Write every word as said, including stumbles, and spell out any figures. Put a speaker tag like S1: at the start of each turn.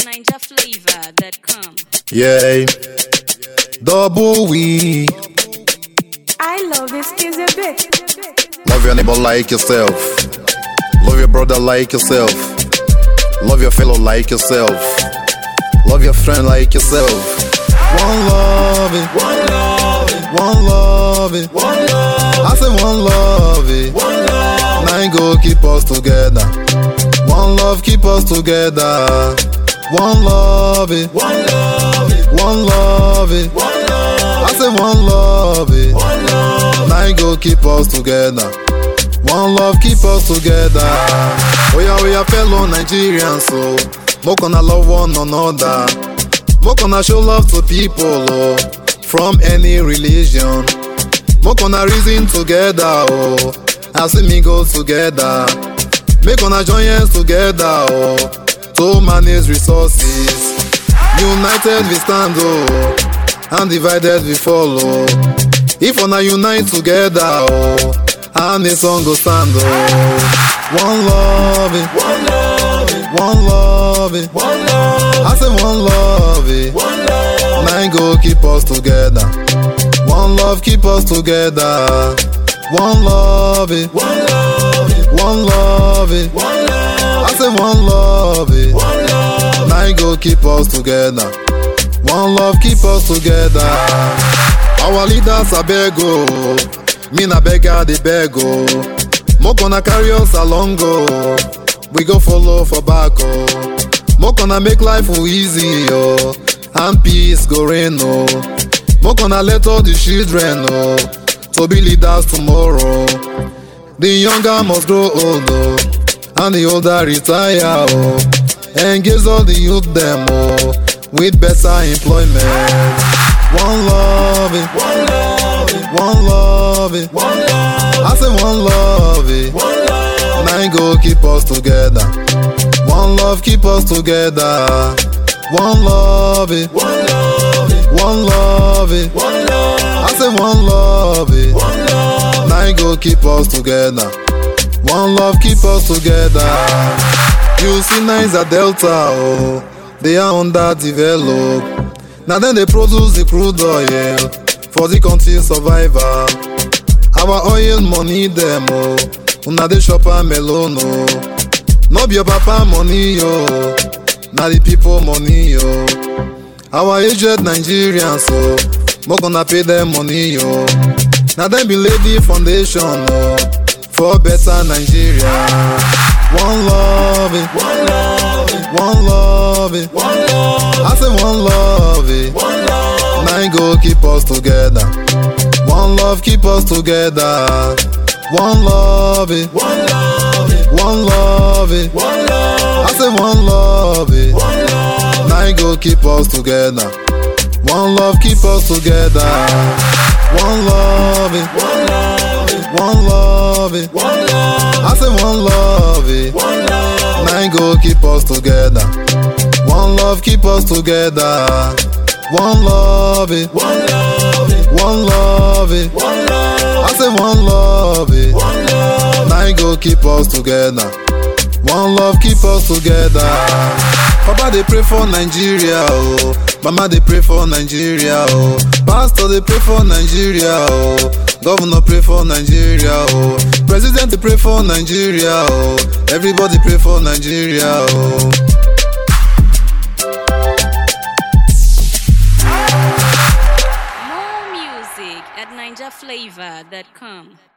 S1: Ninja flavor that come.
S2: Yeah, double we.
S3: I love this kids a bit.
S2: Love your neighbor like yourself. Love your brother like yourself. Love your fellow like yourself. Love your friend like yourself. One love it,
S4: One love it,
S2: one love it.
S4: one love
S2: I say one love it.
S4: one love,
S2: Nine go keep us together. One love keep us together. One love it,
S4: one love it,
S2: one love it.
S4: one love,
S2: I say one love it.
S4: one love,
S2: Nine go keep us together. One love keep us together. Oh yeah, we are fellow Nigerians, so more gonna love one another. More gonna show love to people, oh, from any religion. More gonna reason together, oh, as we go together. Make gonna join hands together, oh, to manage resources. United we stand, oh, and divided we follow. If we not unite together, oh, and the song go stand, oh. One love it,
S4: one love it,
S2: one love it.
S4: one love,
S2: I say one love it.
S4: one love,
S2: Nine go keep us together. One love keep us together. One love it,
S4: one love it,
S2: one love it.
S4: one love,
S2: I say one love it.
S4: one love,
S2: Nine go keep us together. One love keep us together. Our leaders are beg, oh. Me na beggar the beg, oh. More gonna carry us along, oh. We go follow for back, oh. More gonna make life easy, oh. And peace go reign, oh. More gonna let all the children, oh, to be leaders tomorrow. The younger must grow old, oh, and the older retire, oh. Engage all the youth them, oh, with better employment. One love it,
S4: one love it,
S2: one love it.
S4: one love,
S2: I say one love it.
S4: one love,
S2: Nine go keep us together. One love keep us together. One love it,
S4: one love it,
S2: one love it.
S4: one love,
S2: I say one love it.
S4: one love,
S2: Nine go keep us together. One love keep us together. You see nines at Delta, oh, they are underdeveloped. Now then they produce the crude oil for the country survival. Our oil money them, oh, una dey shop am alone, oh. No be your papa money, oh, na the people money, oh. Our aged Nigerians, oh, more gonna pay them money, oh. Now them be lady foundation, oh, for better Nigeria. One love it,
S4: one love it,
S2: one love it.
S4: one love,
S2: I say one love it.
S4: one love,
S2: Nine go keep us together. One love keep us together. One love it,
S4: one love it,
S2: one love it.
S4: one love,
S2: I say one love it.
S4: one love,
S2: Nine go keep us together. One love keep us together. One love it,
S4: one love it,
S2: one love it.
S4: one love,
S2: I say one love it.
S4: one love,
S2: Nine go keep us together. One love keep us together. One love it,
S4: one love it,
S2: one love it.
S4: one love,
S2: I say one love it.
S4: one love,
S2: Nine go keep us together. One love keep us together. Papa they pray for Nigeria, oh. Mama they pray for Nigeria, oh. Pastor they pray for Nigeria, oh. Governor pray for Nigeria, oh. President they pray for Nigeria, oh. Everybody pray for Nigeria, oh.
S1: More music at ninja flavor that come.